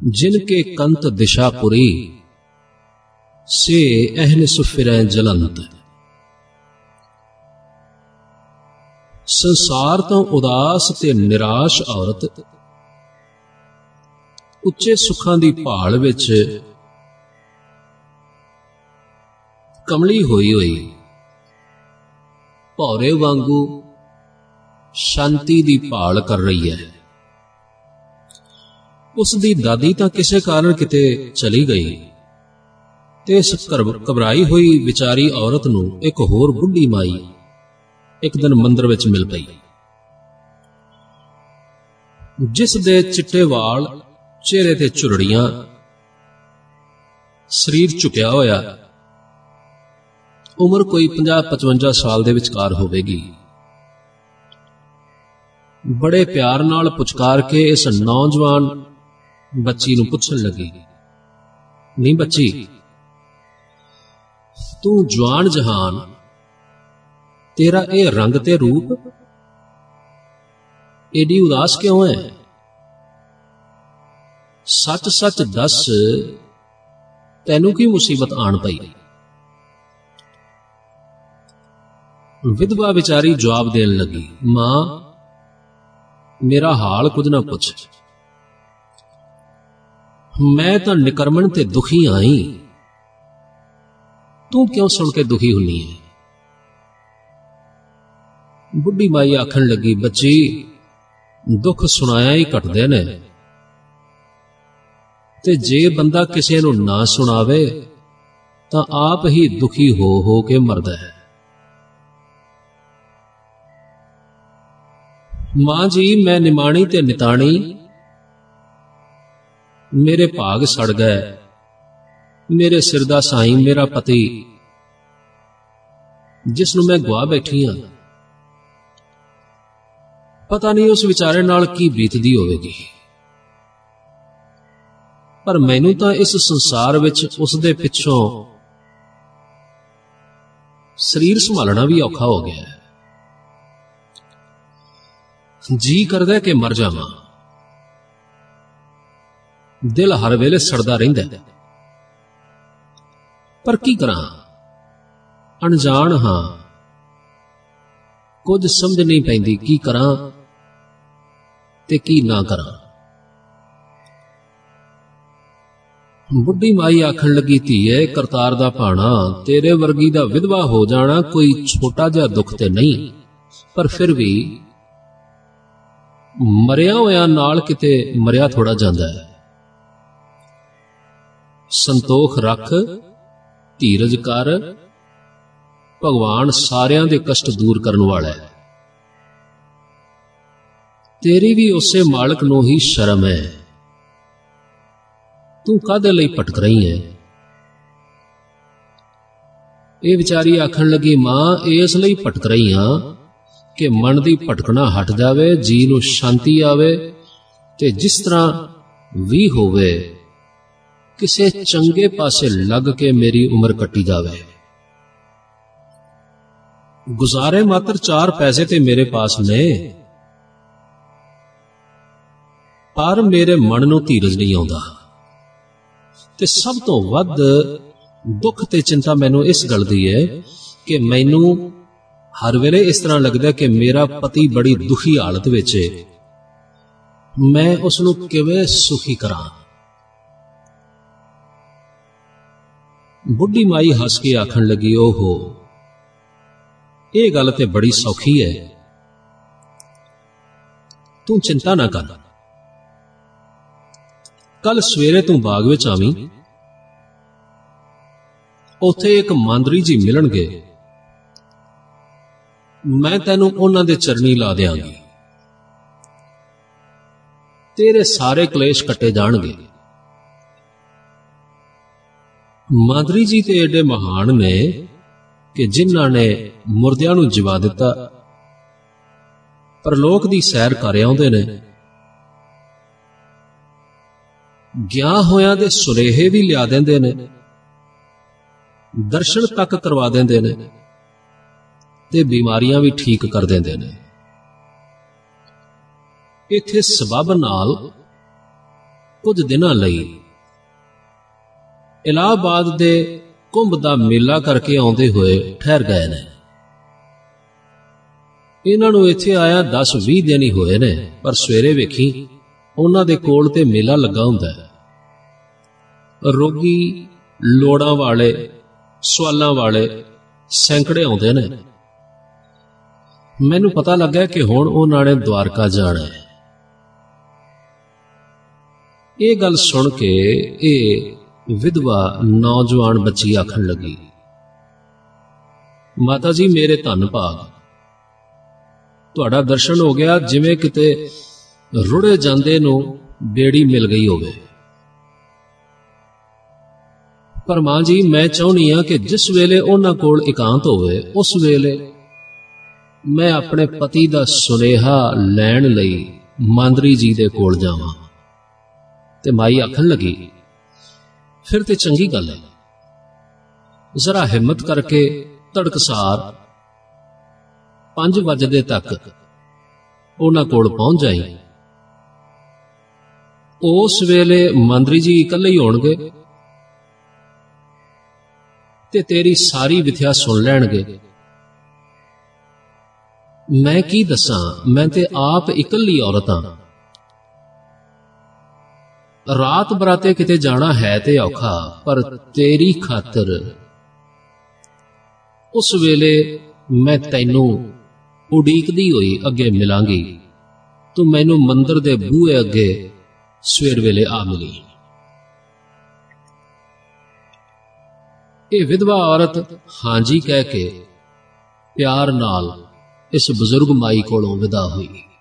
जिनके कंत दिशापुरी से अहनिस फिरें जलंत। संसार तो उदास ते निराश औरत उच्चे सुखां दी भाल विच कमली होई होई भौरे वांगू शांति दी भाल कर रही है। उसदी दादी तां किसे कारण किते चली गई ते इस घबराई हुई विचारी औरत नूं एक होर बुढ़ी माई एक दिन मंदिर विच मिल पई, जिस दे चिट्टे वाल, चेहरे ते झुरड़ियां, शरीर झुकिया होया, उम्र कोई 50-55 साल दे विचकार होवेगी। बड़े प्यार नाल पुचकार के इस नौजवान बच्ची नूं पुछण लगी, नहीं बच्ची, तू जवान जहान, तेरा ये रंग ते रूप एडी उदास क्यों है? सच सच दस, तैनू की मुसीबत आन पई? विधवा बिचारी जवाब देन लगी, मां, मेरा हाल कुछ ना पुछ, मैं तो निकरमन ते दुखी आई, तू क्यों सुन के दुखी हुनी है? बुढ़ी माई आखन लगी, बच्ची, दुख सुनाया ही घटदे ने, ते जे बंदा किसे नूं ना सुनावे तां आप ही दुखी हो के मरदा है। मां जी, मैं निमाणी ते निताणी, मेरे भाग सड़ गए, मेरे सिर दा साईं मेरा पति जिसनूं मैं गवा बैठी हां, पता नहीं उस विचारे नाल की बीतदी होवेगी, पर मैनू तां इस संसार विच उस दे पिछों शरीर संभालना भी औखा हो गया है। जी करदा कि मर जावां, दिल हर वेले सड़दा रहिंदा, पर की करां, अनजान हां, कुछ समझ नहीं पैंदी की करां ते की ना करां। बुढ़ी माई आखन लगी, धीए, करतार दा भाणा, तेरे वर्गी दा विधवा हो जाना कोई छोटा जिहा दुख ते नहीं, पर फिर भी मरिया होया नाल किते मरिया थोड़ा जांदा है। संतोख रख, धीरज कर, भगवान सारियां दे कष्ट दूर करन वाला है। तेरी भी उसे मालक नूं ही शर्म है, तू कादे लई भटक रही है? ये विचारी आखन लगी, मां, इस लई भटक रही हां कि मन दी भटकना हट जावे, जी नूं शांति आवे, ते जिस तरह भी होवे किसे चंगे पासे लग के मेरी उम्र कट्टी जावे। गुजारे मात्र 4 पैसे ते मेरे पास ने, पर मेरे मन नूं धीरज नहीं आउंदा, ते सब तो वध दुख ते चिंता मैनू इस गल दी है कि मैनू हर वेले इस तरह लगदा कि मेरा पति बड़ी दुखी हालत विच है, मैं उसनूं किवें सुखी करां। बुढ़ी माई हस के आखन लगी, ओहो, ये गल ते बड़ी सौखी है, तू चिंता ना कर, कल सवेरे तू बाग विच आवीं, उत्थे एक मांदरी जी मिलणगे, मैं तैनू उन्हां दे चरनी ला देंगी, तेरे सारे क्लेश कट्टे जाणगे। मांदरी जी ते एडे महान ने कि जिन्हां ने मुर्दियां नूं जिवा दिता, परलोक दी सैर कर आउंदे ने, ਗਿਆ ਹੋਇਆਂ ਦੇ ਸੁਨੇਹੇ भी लिया देंदे ने, दर्शन तक करवा देंदे ने, ते बीमारियां भी ठीक कर देंदे ने। इत्थे सबब नाल ਕੁਝ ਦਿਨਾਂ ਲਈ ਇਲਾਹਾਬਾਦ ਦੇ ਕੁੰਭ ਦਾ ਮੇਲਾ ਕਰਕੇ ਆਉਂਦੇ ਹੋਏ ਠਹਿਰ ਗਏ ਨੇ। ਇਹਨਾਂ ਨੂੰ ਇੱਥੇ ਆਇਆ 10-20 ਦਿਨ ਹੀ ਹੋਏ ਨੇ, ਪਰ ਸਵੇਰੇ ਵੇਖੀ ਉਹਨਾਂ ਦੇ ਕੋਲ ਤੇ ਮੇਲਾ ਲੱਗਾ ਹੁੰਦਾ ਹੈ। ਰੋਗੀ, ਲੋੜਾਂ ਵਾਲੇ, ਸਵਾਲਾਂ ਵਾਲੇ ਸੈਂਕੜੇ ਆਉਂਦੇ ਨੇ। ਮੈਨੂੰ ਪਤਾ ਲੱਗਾ ਕਿ ਹੁਣ ਉਹਨਾਂ ਨੇ ਦੁਆਰਕਾ ਜਾਣਾ ਹੈ। ਇਹ ਗੱਲ ਸੁਣ ਕੇ ਇਹ ਵਿਧਵਾ ਨੌਜਵਾਨ ਬੱਚੀ ਆਖਣ ਲੱਗੀ, ਮਾਤਾ ਜੀ ਮੇਰੇ ਧੰਨ ਭਾਗ, ਤੁਹਾਡਾ ਦਰਸ਼ਨ ਹੋ ਗਿਆ ਜਿਵੇਂ ਕਿਤੇ ਰੁੜੇ ਜਾਂਦੇ ਨੂੰ ਬੇੜੀ ਮਿਲ ਗਈ ਹੋਵੇ। ਪਰ ਮਾਂ ਜੀ ਮੈਂ ਚਾਹੁੰਦੀ ਹਾਂ ਕਿ ਜਿਸ ਵੇਲੇ ਉਹਨਾਂ ਕੋਲ ਇਕਾਂਤ ਹੋਵੇ ਉਸ ਵੇਲੇ ਮੈਂ ਆਪਣੇ ਪਤੀ ਦਾ ਸੁਨੇਹਾ ਲੈਣ ਲਈ ਮਾਂਦਰੀ ਜੀ ਦੇ ਕੋਲ ਜਾਵਾਂ। ਤੇ ਮਾਈ ਆਖਣ ਲੱਗੀ, ਫਿਰ ਤੇ ਚੰਗੀ ਗੱਲ ਹੈ, ਜ਼ਰਾ ਹਿੰਮਤ ਕਰਕੇ ਤੜਕਸਾਰ 5 ਵਜੇ ਤੱਕ ਉਹਨਾਂ ਕੋਲ ਪਹੁੰਚ ਜਾਈ। ਉਸ ਵੇਲੇ ਮੰਤਰੀ ਜੀ ਇਕੱਲੇ ਹੀ ਹੋਣਗੇ ਤੇ ਤੇਰੀ ਸਾਰੀ ਵਿਥਿਆ ਸੁਣ ਲੈਣਗੇ। ਮੈਂ ਕੀ ਦੱਸਾਂ, ਮੈਂ ਤੇ ਆਪ ਇਕੱਲੀ ਔਰਤ ਹਾਂ। ਰਾਤ ਬਰਾਤੇ ਕਿਤੇ ਜਾਣਾ ਹੈ ਤੇ ਔਖਾ, ਪਰ ਤੇਰੀ ਖਾਤਰ ਉਸ ਵੇਲੇ ਮੈਂ ਤੈਨੂੰ ਉਡੀਕਦੀ ਹੋਈ ਅੱਗੇ ਮਿਲਾਂਗੀ। ਤੂੰ ਮੈਨੂੰ ਮੰਦਰ ਦੇ ਬੂਹੇ ਅੱਗੇ ਸਵੇਰ ਵੇਲੇ ਆ ਮਿਲੀ। ਇਹ ਵਿਧਵਾ ਔਰਤ ਹਾਂਜੀ ਕਹਿ ਕੇ ਪਿਆਰ ਨਾਲ ਇਸ ਬਜ਼ੁਰਗ ਮਾਈ ਕੋਲੋਂ ਵਿਦਾ ਹੋਈ।